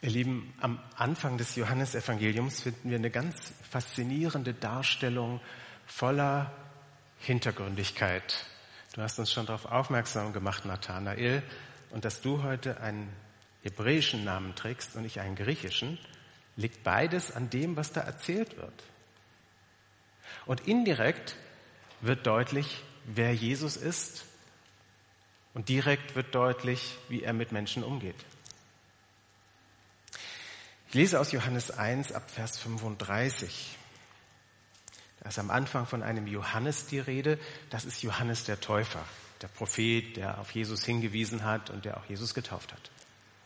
Ihr Lieben, am Anfang des Johannesevangeliums finden wir eine ganz faszinierende Darstellung voller Hintergründigkeit. Du hast uns schon darauf aufmerksam gemacht, Nathanael, und dass du heute einen hebräischen Namen trägst und ich einen griechischen, liegt beides an dem, was da erzählt wird. Und indirekt wird deutlich, wer Jesus ist, und direkt wird deutlich, wie er mit Menschen umgeht. Ich lese aus Johannes 1 ab Vers 35. Da ist am Anfang von einem Johannes die Rede. Das ist Johannes der Täufer, der Prophet, der auf Jesus hingewiesen hat und der auch Jesus getauft hat.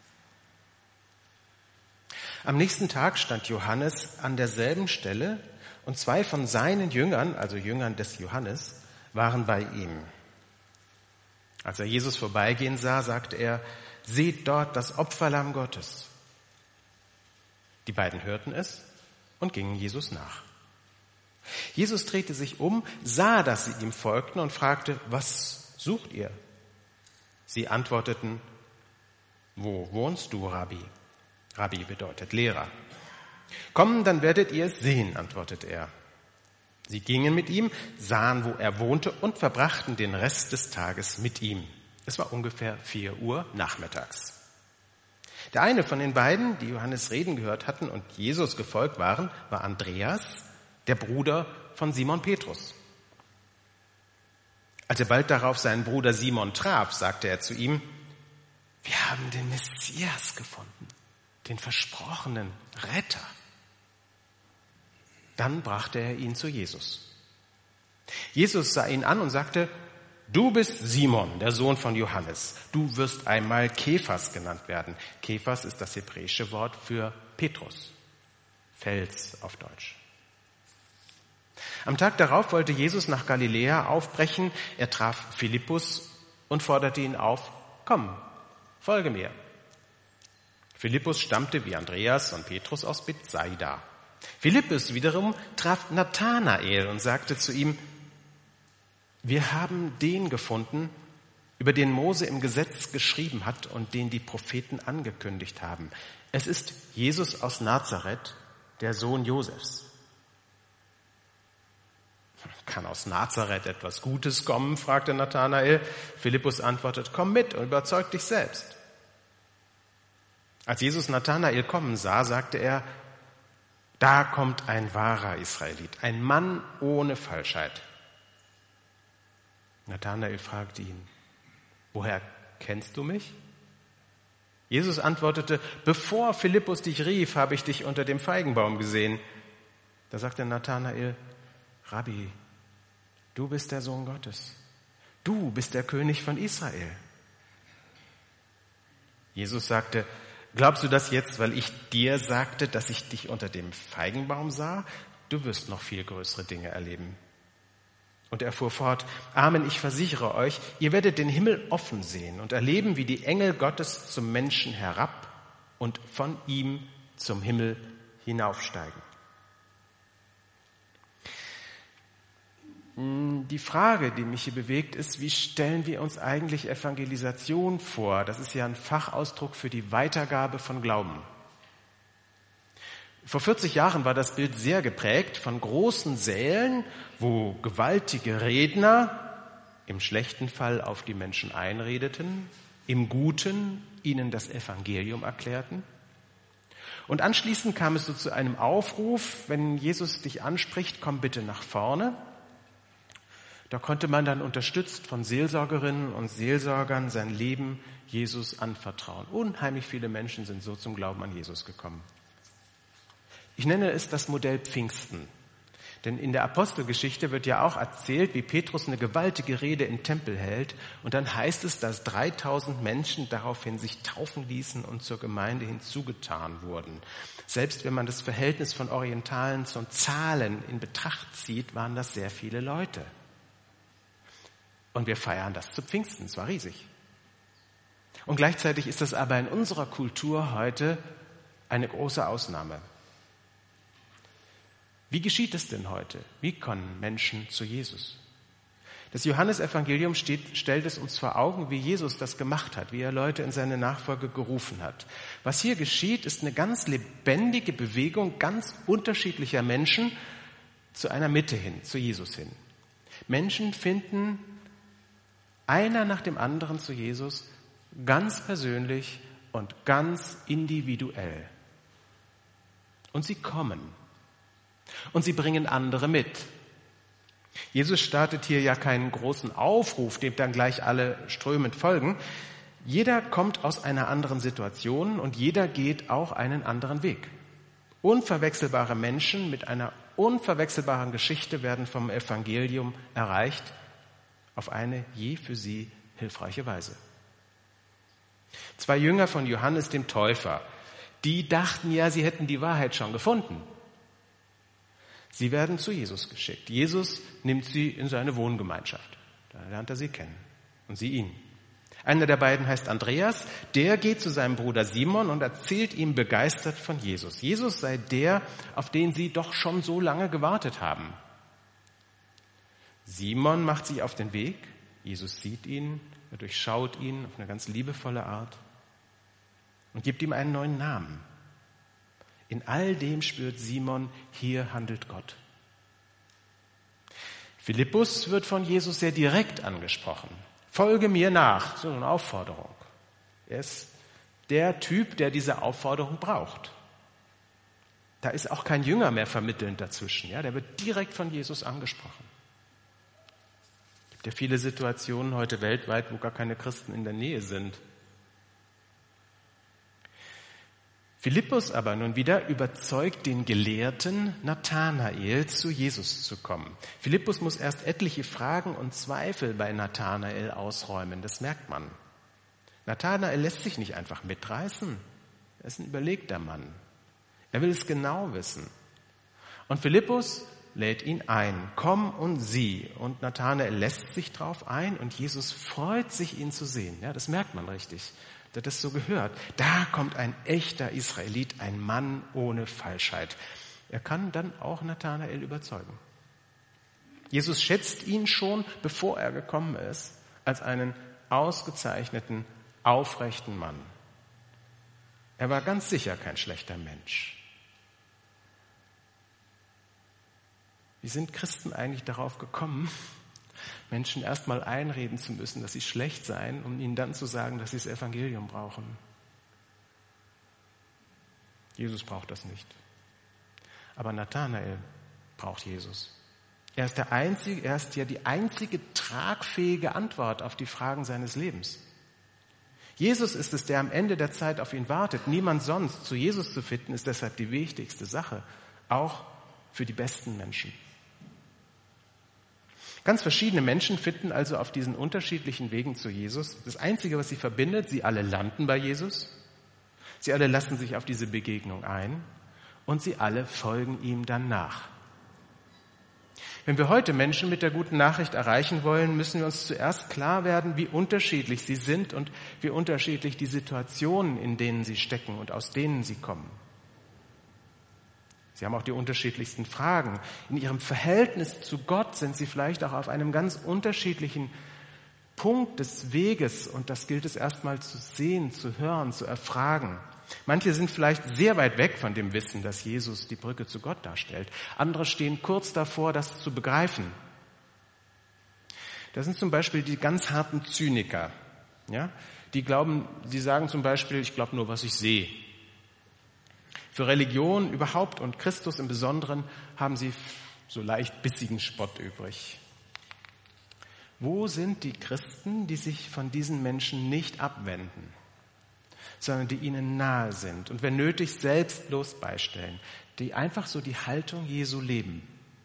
Am nächsten Tag stand Johannes an derselben Stelle und 2 von seinen Jüngern, also Jüngern des Johannes, waren bei ihm. Als er Jesus vorbeigehen sah, sagte er, seht dort das Opferlamm Gottes. Die beiden hörten es und gingen Jesus nach. Jesus drehte sich um, sah, dass sie ihm folgten und fragte, was sucht ihr? Sie antworteten, wo wohnst du, Rabbi? Rabbi bedeutet Lehrer. Komm, dann werdet ihr es sehen, antwortete er. Sie gingen mit ihm, sahen, wo er wohnte und verbrachten den Rest des Tages mit ihm. Es war ungefähr 4 Uhr nachmittags. Der eine von den beiden, die Johannes reden gehört hatten und Jesus gefolgt waren, war Andreas, der Bruder von Simon Petrus. Als er bald darauf seinen Bruder Simon traf, sagte er zu ihm, wir haben den Messias gefunden, den versprochenen Retter. Dann brachte er ihn zu Jesus. Jesus sah ihn an und sagte, du bist Simon, der Sohn von Johannes. Du wirst einmal Kephas genannt werden. Kephas ist das hebräische Wort für Petrus. Fels auf Deutsch. Am Tag darauf wollte Jesus nach Galiläa aufbrechen. Er traf Philippus und forderte ihn auf, komm, folge mir. Philippus stammte wie Andreas und Petrus aus Bethsaida. Philippus wiederum traf Nathanael und sagte zu ihm, wir haben den gefunden, über den Mose im Gesetz geschrieben hat und den die Propheten angekündigt haben. Es ist Jesus aus Nazareth, der Sohn Josefs. Kann aus Nazareth etwas Gutes kommen? Fragte Nathanael. Philippus antwortet, komm mit und überzeug dich selbst. Als Jesus Nathanael kommen sah, sagte er, da kommt ein wahrer Israelit, ein Mann ohne Falschheit. Nathanael fragte ihn, woher kennst du mich? Jesus antwortete, bevor Philippus dich rief, habe ich dich unter dem Feigenbaum gesehen. Da sagte Nathanael, Rabbi, du bist der Sohn Gottes. Du bist der König von Israel. Jesus sagte, glaubst du das jetzt, weil ich dir sagte, dass ich dich unter dem Feigenbaum sah? Du wirst noch viel größere Dinge erleben. Und er fuhr fort, Amen, ich versichere euch, ihr werdet den Himmel offen sehen und erleben, wie die Engel Gottes zum Menschen herab und von ihm zum Himmel hinaufsteigen. Die Frage, die mich hier bewegt, ist, wie stellen wir uns eigentlich Evangelisation vor? Das ist ja ein Fachausdruck für die Weitergabe von Glauben. Vor 40 Jahren war das Bild sehr geprägt von großen Sälen, wo gewaltige Redner im schlechten Fall auf die Menschen einredeten, im Guten ihnen das Evangelium erklärten. Und anschließend kam es so zu einem Aufruf, wenn Jesus dich anspricht, komm bitte nach vorne. Da konnte man dann unterstützt von Seelsorgerinnen und Seelsorgern sein Leben Jesus anvertrauen. Unheimlich viele Menschen sind so zum Glauben an Jesus gekommen. Ich nenne es das Modell Pfingsten. Denn in der Apostelgeschichte wird ja auch erzählt, wie Petrus eine gewaltige Rede im Tempel hält. Und dann heißt es, dass 3000 Menschen daraufhin sich taufen ließen und zur Gemeinde hinzugetan wurden. Selbst wenn man das Verhältnis von Orientalen zu Zahlen in Betracht zieht, waren das sehr viele Leute. Und wir feiern das zu Pfingsten, es war riesig. Und gleichzeitig ist das aber in unserer Kultur heute eine große Ausnahme. Wie geschieht es denn heute? Wie kommen Menschen zu Jesus? Das Johannesevangelium stellt es uns vor Augen, wie Jesus das gemacht hat, wie er Leute in seine Nachfolge gerufen hat. Was hier geschieht, ist eine ganz lebendige Bewegung ganz unterschiedlicher Menschen zu einer Mitte hin, zu Jesus hin. Menschen finden einer nach dem anderen zu Jesus ganz persönlich und ganz individuell. Und sie kommen. Und sie bringen andere mit. Jesus startet hier ja keinen großen Aufruf, dem dann gleich alle strömend folgen. Jeder kommt aus einer anderen Situation und jeder geht auch einen anderen Weg. Unverwechselbare Menschen mit einer unverwechselbaren Geschichte werden vom Evangelium erreicht, auf eine je für sie hilfreiche Weise. 2 Jünger von Johannes dem Täufer, die dachten ja, sie hätten die Wahrheit schon gefunden. Sie werden zu Jesus geschickt. Jesus nimmt sie in seine Wohngemeinschaft. Da lernt er sie kennen und sie ihn. Einer der beiden heißt Andreas. Der geht zu seinem Bruder Simon und erzählt ihm begeistert von Jesus. Jesus sei der, auf den sie doch schon so lange gewartet haben. Simon macht sich auf den Weg. Jesus sieht ihn, er durchschaut ihn auf eine ganz liebevolle Art und gibt ihm einen neuen Namen. In all dem spürt Simon, hier handelt Gott. Philippus wird von Jesus sehr direkt angesprochen. Folge mir nach, so eine Aufforderung. Er ist der Typ, der diese Aufforderung braucht. Da ist auch kein Jünger mehr vermittelnd dazwischen. Ja, der wird direkt von Jesus angesprochen. Es gibt ja viele Situationen heute weltweit, wo gar keine Christen in der Nähe sind. Philippus aber nun wieder überzeugt den Gelehrten Nathanael, zu Jesus zu kommen. Philippus muss erst etliche Fragen und Zweifel bei Nathanael ausräumen, das merkt man. Nathanael lässt sich nicht einfach mitreißen, er ist ein überlegter Mann. Er will es genau wissen. Und Philippus lädt ihn ein, komm und sieh. Und Nathanael lässt sich drauf ein und Jesus freut sich, ihn zu sehen. Ja, das merkt man richtig. Der das so gehört. Da kommt ein echter Israelit, ein Mann ohne Falschheit. Er kann dann auch Nathanael überzeugen. Jesus schätzt ihn schon, bevor er gekommen ist, als einen ausgezeichneten, aufrechten Mann. Er war ganz sicher kein schlechter Mensch. Wie sind Christen eigentlich darauf gekommen, Menschen erstmal einreden zu müssen, dass sie schlecht seien, um ihnen dann zu sagen, dass sie das Evangelium brauchen? Jesus braucht das nicht. Aber Nathanael braucht Jesus. Er ist ja die einzige tragfähige Antwort auf die Fragen seines Lebens. Jesus ist es, der am Ende der Zeit auf ihn wartet. Niemand sonst. Zu Jesus zu finden, ist deshalb die wichtigste Sache. Auch für die besten Menschen. Ganz verschiedene Menschen finden also auf diesen unterschiedlichen Wegen zu Jesus. Das Einzige, was sie verbindet, sie alle landen bei Jesus. Sie alle lassen sich auf diese Begegnung ein und sie alle folgen ihm dann nach. Wenn wir heute Menschen mit der guten Nachricht erreichen wollen, müssen wir uns zuerst klar werden, wie unterschiedlich sie sind und wie unterschiedlich die Situationen, in denen sie stecken und aus denen sie kommen. Sie haben auch die unterschiedlichsten Fragen. In ihrem Verhältnis zu Gott sind sie vielleicht auch auf einem ganz unterschiedlichen Punkt des Weges und das gilt es erstmal zu sehen, zu hören, zu erfragen. Manche sind vielleicht sehr weit weg von dem Wissen, dass Jesus die Brücke zu Gott darstellt. Andere stehen kurz davor, das zu begreifen. Das sind zum Beispiel die ganz harten Zyniker. Ja? Die sagen zum Beispiel, ich glaube nur, was ich sehe. Für Religion überhaupt und Christus im Besonderen haben sie so leicht bissigen Spott übrig. Wo sind die Christen, die sich von diesen Menschen nicht abwenden, sondern die ihnen nahe sind und wenn nötig selbstlos beistellen, die einfach so die Haltung Jesu leben?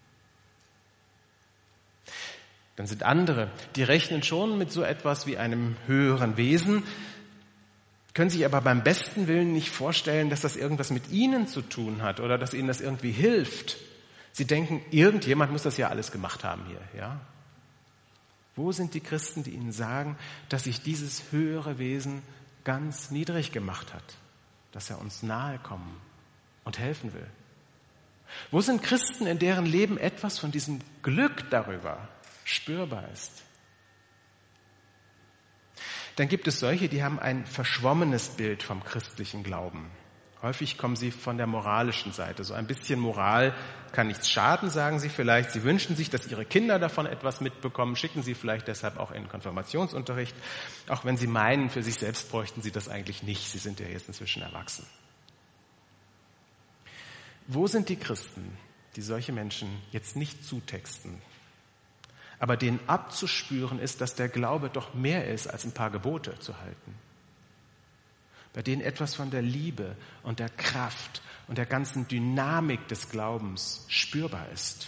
Dann sind andere, die rechnen schon mit so etwas wie einem höheren Wesen, können sich aber beim besten Willen nicht vorstellen, dass das irgendwas mit ihnen zu tun hat oder dass ihnen das irgendwie hilft. Sie denken, irgendjemand muss das ja alles gemacht haben hier, ja? Wo sind die Christen, die ihnen sagen, dass sich dieses höhere Wesen ganz niedrig gemacht hat, dass er uns nahe kommen und helfen will? Wo sind Christen, in deren Leben etwas von diesem Glück darüber, spürbar ist. Dann gibt es solche, die haben ein verschwommenes Bild vom christlichen Glauben. Häufig kommen sie von der moralischen Seite. So ein bisschen Moral kann nichts schaden, sagen sie vielleicht. Sie wünschen sich, dass ihre Kinder davon etwas mitbekommen, schicken sie vielleicht deshalb auch in Konfirmationsunterricht, auch wenn sie meinen, für sich selbst bräuchten sie das eigentlich nicht. Sie sind ja jetzt inzwischen erwachsen. Wo sind die Christen, die solche Menschen jetzt nicht zutexten, aber denen abzuspüren ist, dass der Glaube doch mehr ist, als ein paar Gebote zu halten? Bei denen etwas von der Liebe und der Kraft und der ganzen Dynamik des Glaubens spürbar ist.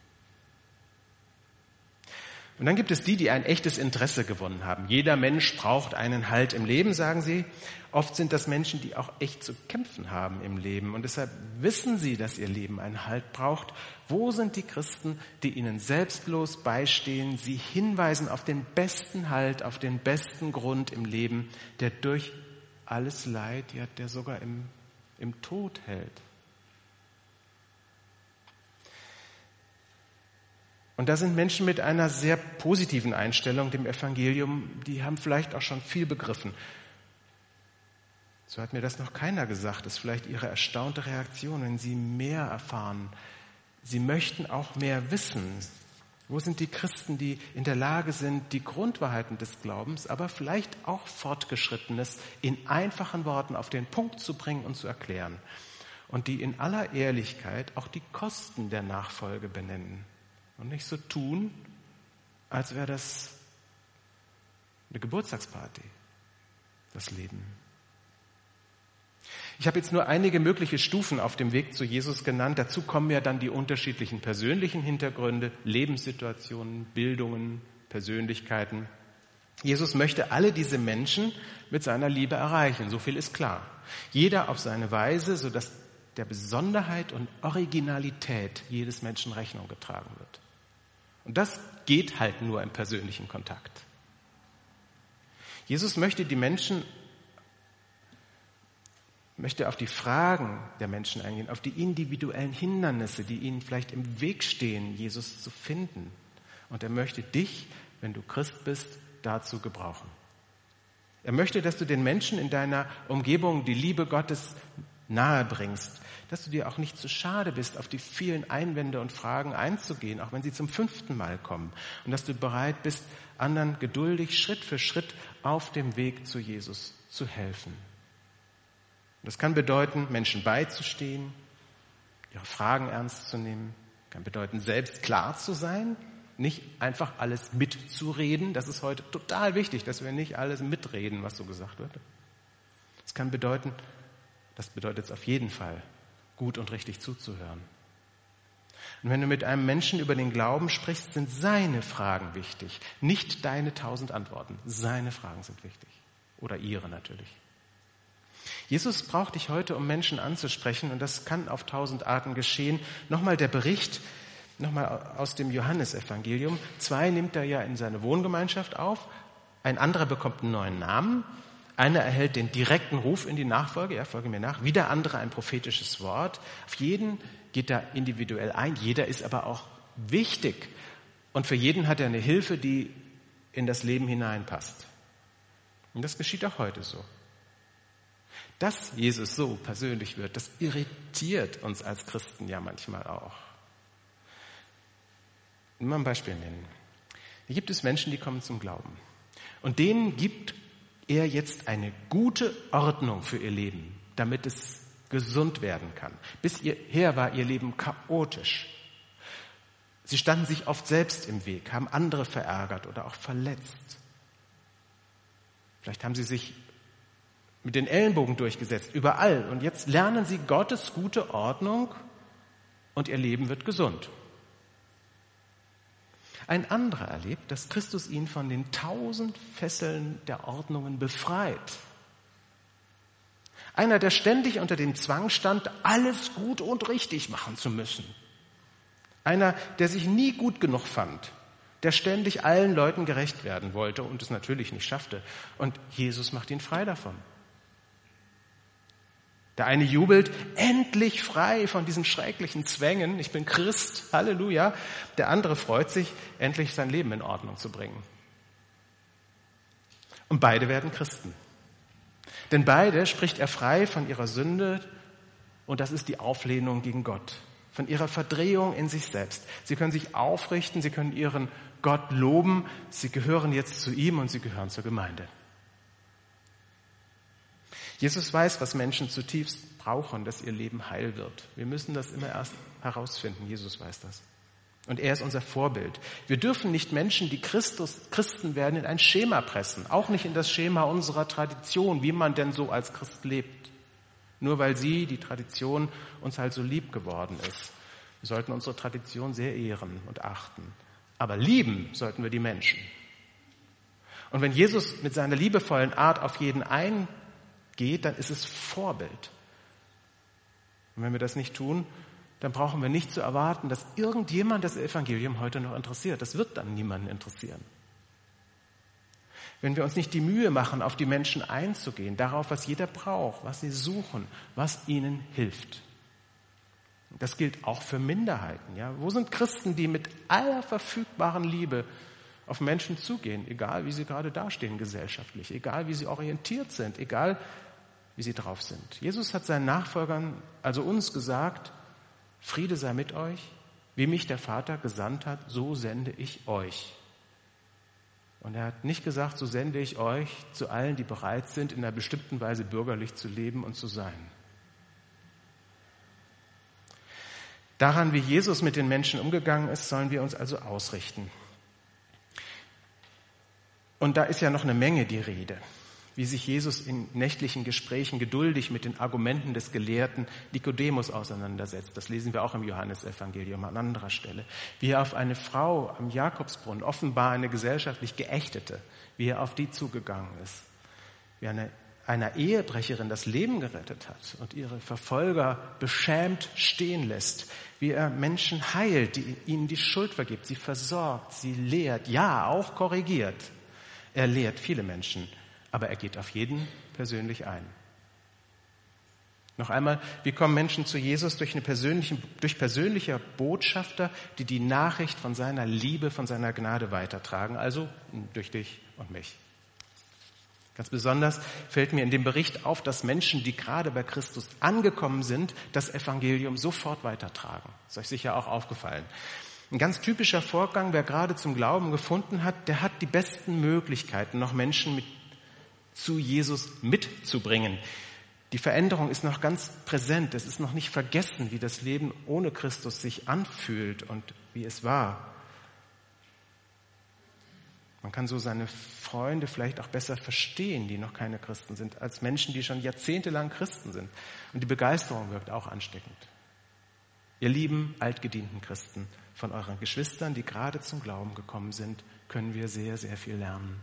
Und dann gibt es die ein echtes Interesse gewonnen haben. Jeder Mensch braucht einen Halt im Leben, sagen sie. Oft sind das Menschen, die auch echt zu kämpfen haben im Leben. Und deshalb wissen sie, dass ihr Leben einen Halt braucht. Wo sind die Christen, die ihnen selbstlos beistehen, sie hinweisen auf den besten Halt, auf den besten Grund im Leben, der durch alles Leid, ja, der sogar im Tod hält? Und da sind Menschen mit einer sehr positiven Einstellung dem Evangelium, die haben vielleicht auch schon viel begriffen. So hat mir das noch keiner gesagt, das ist vielleicht ihre erstaunte Reaktion, wenn sie mehr erfahren. Sie möchten auch mehr wissen. Wo sind die Christen, die in der Lage sind, die Grundwahrheiten des Glaubens, aber vielleicht auch Fortgeschrittenes in einfachen Worten auf den Punkt zu bringen und zu erklären? Und die in aller Ehrlichkeit auch die Kosten der Nachfolge benennen. Und nicht so tun, als wäre das eine Geburtstagsparty, das Leben. Ich habe jetzt nur einige mögliche Stufen auf dem Weg zu Jesus genannt. Dazu kommen ja dann die unterschiedlichen persönlichen Hintergründe, Lebenssituationen, Bildungen, Persönlichkeiten. Jesus möchte alle diese Menschen mit seiner Liebe erreichen, so viel ist klar. Jeder auf seine Weise, sodass der Besonderheit und Originalität jedes Menschen Rechnung getragen wird. Und das geht halt nur im persönlichen Kontakt. Jesus möchte auf die Fragen der Menschen eingehen, auf die individuellen Hindernisse, die ihnen vielleicht im Weg stehen, Jesus zu finden. Und er möchte dich, wenn du Christ bist, dazu gebrauchen. Er möchte, dass du den Menschen in deiner Umgebung die Liebe Gottes nahe bringst, dass du dir auch nicht zu schade bist, auf die vielen Einwände und Fragen einzugehen, auch wenn sie zum 5. Mal kommen. Und dass du bereit bist, anderen geduldig Schritt für Schritt auf dem Weg zu Jesus zu helfen. Das kann bedeuten, Menschen beizustehen, ihre Fragen ernst zu nehmen, kann bedeuten, selbst klar zu sein, nicht einfach alles mitzureden. Das ist heute total wichtig, dass wir nicht alles mitreden, was so gesagt wird. Es kann bedeuten, das bedeutet es auf jeden Fall, gut und richtig zuzuhören. Und wenn du mit einem Menschen über den Glauben sprichst, sind seine Fragen wichtig, nicht deine 1000 Antworten. Seine Fragen sind wichtig. Oder ihre natürlich. Jesus braucht dich heute, um Menschen anzusprechen, und das kann auf 1000 Arten geschehen. Nochmal der Bericht, nochmal aus dem Johannesevangelium. 2 nimmt er ja in seine Wohngemeinschaft auf, ein anderer bekommt einen neuen Namen. Einer erhält den direkten Ruf in die Nachfolge, ja, folge mir nach, wieder andere ein prophetisches Wort. Auf jeden geht er individuell ein, jeder ist aber auch wichtig. Und für jeden hat er eine Hilfe, die in das Leben hineinpasst. Und das geschieht auch heute so. Dass Jesus so persönlich wird, das irritiert uns als Christen ja manchmal auch. Ich will mal ein Beispiel nennen. Hier gibt es Menschen, die kommen zum Glauben. Und denen gibt er jetzt eine gute Ordnung für ihr Leben, damit es gesund werden kann. Bis hierher war ihr Leben chaotisch. Sie standen sich oft selbst im Weg, haben andere verärgert oder auch verletzt. Vielleicht haben sie sich mit den Ellenbogen durchgesetzt, überall. Und jetzt lernen sie Gottes gute Ordnung und ihr Leben wird gesund. Ein anderer erlebt, dass Christus ihn von den 1000 Fesseln der Ordnungen befreit. Einer, der ständig unter dem Zwang stand, alles gut und richtig machen zu müssen. Einer, der sich nie gut genug fand, der ständig allen Leuten gerecht werden wollte und es natürlich nicht schaffte. Und Jesus macht ihn frei davon. Der eine jubelt, endlich endlich frei von diesen schrecklichen Zwängen. Ich bin Christ, Halleluja. Der andere freut sich, endlich sein Leben in Ordnung zu bringen. Und beide werden Christen. Denn beide spricht er frei von ihrer Sünde, und das ist die Auflehnung gegen Gott, von ihrer Verdrehung in sich selbst. Sie können sich aufrichten, sie können ihren Gott loben, sie gehören jetzt zu ihm und sie gehören zur Gemeinde. Jesus weiß, was Menschen zutiefst brauchen, dass ihr Leben heil wird. Wir müssen das immer erst herausfinden. Jesus weiß das. Und er ist unser Vorbild. Wir dürfen nicht Menschen, die Christen werden, in ein Schema pressen. Auch nicht in das Schema unserer Tradition, wie man denn so als Christ lebt. Nur weil die Tradition, uns halt so lieb geworden ist. Wir sollten unsere Tradition sehr ehren und achten. Aber lieben sollten wir die Menschen. Und wenn Jesus mit seiner liebevollen Art auf jeden eingeht, dann ist es Vorbild. Und wenn wir das nicht tun, dann brauchen wir nicht zu erwarten, dass irgendjemand das Evangelium heute noch interessiert. Das wird dann niemanden interessieren. Wenn wir uns nicht die Mühe machen, auf die Menschen einzugehen, darauf, was jeder braucht, was sie suchen, was ihnen hilft. Das gilt auch für Minderheiten. Ja? Wo sind Christen, die mit aller verfügbaren Liebe auf Menschen zugehen, egal wie sie gerade dastehen gesellschaftlich, egal wie sie orientiert sind, egal wie sie drauf sind? Jesus hat seinen Nachfolgern, also uns, gesagt: Friede sei mit euch, wie mich der Vater gesandt hat, so sende ich euch. Und er hat nicht gesagt, so sende ich euch zu allen, die bereit sind, in einer bestimmten Weise bürgerlich zu leben und zu sein. Daran, wie Jesus mit den Menschen umgegangen ist, sollen wir uns also ausrichten. Und da ist ja noch eine Menge die Rede, wie sich Jesus in nächtlichen Gesprächen geduldig mit den Argumenten des Gelehrten Nikodemus auseinandersetzt. Das lesen wir auch im Johannesevangelium an anderer Stelle. Wie er auf eine Frau am Jakobsbrunnen, offenbar eine gesellschaftlich Geächtete, wie er auf die zugegangen ist. Wie einer Ehebrecherin das Leben gerettet hat und ihre Verfolger beschämt stehen lässt. Wie er Menschen heilt, ihnen die Schuld vergibt, sie versorgt, sie lehrt, ja, auch korrigiert. Er lehrt viele Menschen. Aber er geht auf jeden persönlich ein. Noch einmal, wie kommen Menschen zu Jesus? Durch persönliche Botschafter, die die Nachricht von seiner Liebe, von seiner Gnade weitertragen. Also durch dich und mich. Ganz besonders fällt mir in dem Bericht auf, dass Menschen, die gerade bei Christus angekommen sind, das Evangelium sofort weitertragen. Ist euch sicher auch aufgefallen. Ein ganz typischer Vorgang, wer gerade zum Glauben gefunden hat, der hat die besten Möglichkeiten, noch Menschen zu Jesus mitzubringen. Die Veränderung ist noch ganz präsent. Es ist noch nicht vergessen, wie das Leben ohne Christus sich anfühlt und wie es war. Man kann so seine Freunde vielleicht auch besser verstehen, die noch keine Christen sind, als Menschen, die schon jahrzehntelang Christen sind. Und die Begeisterung wirkt auch ansteckend. Ihr lieben, altgedienten Christen, von euren Geschwistern, die gerade zum Glauben gekommen sind, können wir sehr, sehr viel lernen.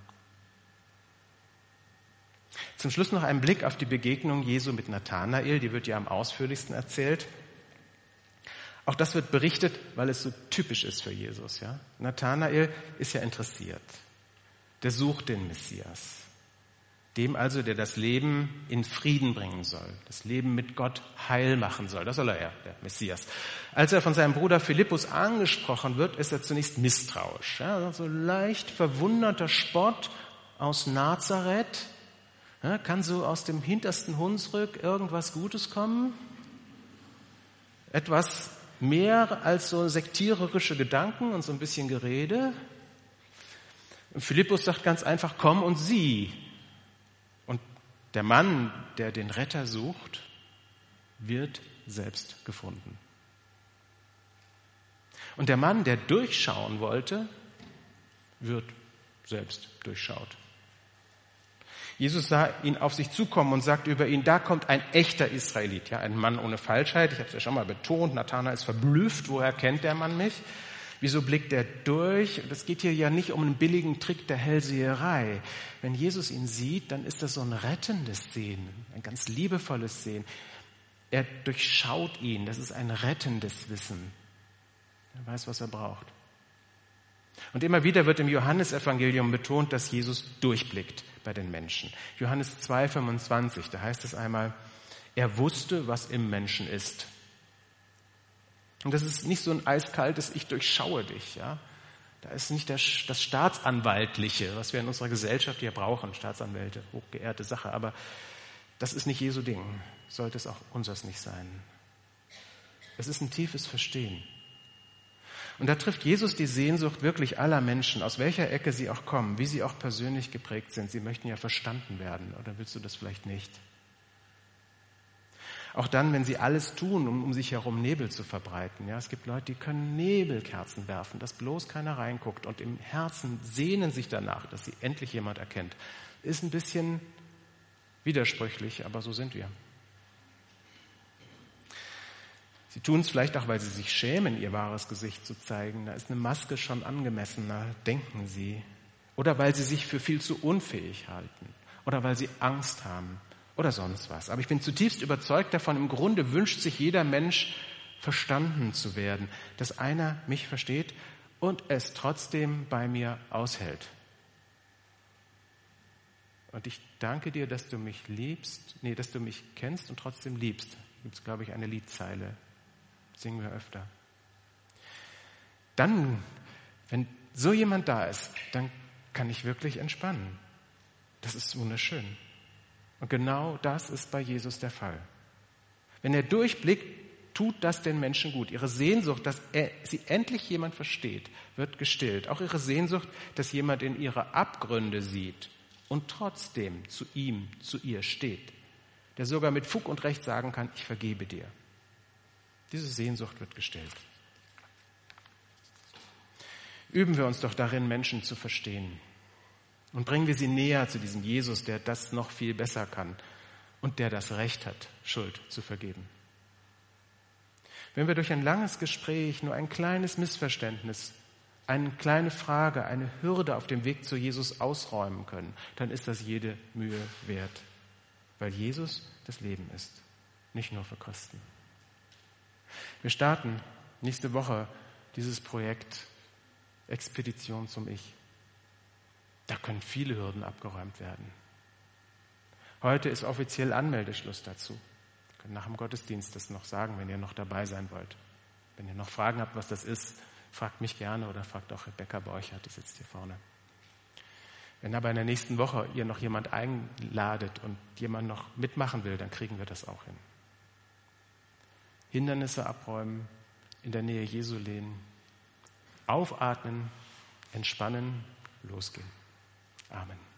Zum Schluss noch ein Blick auf die Begegnung Jesu mit Nathanael, die wird ja am ausführlichsten erzählt. Auch das wird berichtet, weil es so typisch ist für Jesus. Ja? Nathanael ist ja interessiert. Der sucht den Messias. Dem also, der das Leben in Frieden bringen soll, das Leben mit Gott heil machen soll. Das soll er, der Messias. Als er von seinem Bruder Philippus angesprochen wird, ist er zunächst misstrauisch. Ja? So leicht verwunderter Spott aus Nazareth. Ja, kann so aus dem hintersten Hunsrück irgendwas Gutes kommen? Etwas mehr als so sektiererische Gedanken und so ein bisschen Gerede? Und Philippus sagt ganz einfach, komm und sieh. Und der Mann, der den Retter sucht, wird selbst gefunden. Und der Mann, der durchschauen wollte, wird selbst durchschaut. Jesus sah ihn auf sich zukommen und sagt über ihn, da kommt ein echter Israelit, ja, ein Mann ohne Falschheit. Ich habe es ja schon mal betont, Nathanael ist verblüfft, woher kennt der Mann mich? Wieso blickt er durch? Das geht hier ja nicht um einen billigen Trick der Hellseherei. Wenn Jesus ihn sieht, dann ist das so ein rettendes Sehen, ein ganz liebevolles Sehen. Er durchschaut ihn, das ist ein rettendes Wissen. Er weiß, was er braucht. Und immer wieder wird im Johannesevangelium betont, dass Jesus durchblickt bei den Menschen. Johannes 2,25, da heißt es einmal, Er wusste, was im Menschen ist. Und das ist nicht so ein eiskaltes Ich durchschaue dich. Ja? Da ist nicht das Staatsanwaltliche, was wir in unserer Gesellschaft hier brauchen. Staatsanwälte, hochgeehrte Sache. Aber das ist nicht Jesu Ding. Sollte es auch unseres nicht sein. Es ist ein tiefes Verstehen. Und da trifft Jesus die Sehnsucht wirklich aller Menschen, aus welcher Ecke sie auch kommen, wie sie auch persönlich geprägt sind. Sie möchten ja verstanden werden. Oder willst du das vielleicht nicht? Auch dann, wenn sie alles tun, um sich herum Nebel zu verbreiten. Ja, es gibt Leute, die können Nebelkerzen werfen, dass bloß keiner reinguckt. Und im Herzen sehnen sich danach, dass sie endlich jemand erkennt. Ist ein bisschen widersprüchlich, aber so sind wir. Sie tun es vielleicht auch, weil sie sich schämen, ihr wahres Gesicht zu zeigen. Da ist eine Maske schon angemessener, denken sie. Oder weil sie sich für viel zu unfähig halten. Oder weil sie Angst haben. Oder sonst was. Aber ich bin zutiefst überzeugt davon, im Grunde wünscht sich jeder Mensch, verstanden zu werden. Dass einer mich versteht und es trotzdem bei mir aushält. Und ich danke dir, dass du mich dass du mich kennst und trotzdem liebst. Da gibt es, glaube ich, eine Liedzeile. Singen wir öfter. Dann, wenn so jemand da ist, dann kann ich wirklich entspannen. Das ist wunderschön. Und genau das ist bei Jesus der Fall. Wenn er durchblickt, tut das den Menschen gut. Ihre Sehnsucht, dass sie endlich jemand versteht, wird gestillt. Auch ihre Sehnsucht, dass jemand in ihre Abgründe sieht und trotzdem zu ihm, zu ihr steht. Der sogar mit Fug und Recht sagen kann, ich vergebe dir. Diese Sehnsucht wird gestillt. Üben wir uns doch darin, Menschen zu verstehen. Und bringen wir sie näher zu diesem Jesus, der das noch viel besser kann und der das Recht hat, Schuld zu vergeben. Wenn wir durch ein langes Gespräch nur ein kleines Missverständnis, eine kleine Frage, eine Hürde auf dem Weg zu Jesus ausräumen können, dann ist das jede Mühe wert, weil Jesus das Leben ist, nicht nur für Christen. Wir starten nächste Woche dieses Projekt Expedition zum Ich. Da können viele Hürden abgeräumt werden. Heute ist offiziell Anmeldeschluss dazu. Ihr könnt nach dem Gottesdienst das noch sagen, wenn ihr noch dabei sein wollt. Wenn ihr noch Fragen habt, was das ist, fragt mich gerne oder fragt auch Rebecca Borchert, die sitzt hier vorne. Wenn aber in der nächsten Woche ihr noch jemand einladet und jemand noch mitmachen will, dann kriegen wir das auch hin. Hindernisse abräumen, in der Nähe Jesu lehnen, aufatmen, entspannen, losgehen. Amen.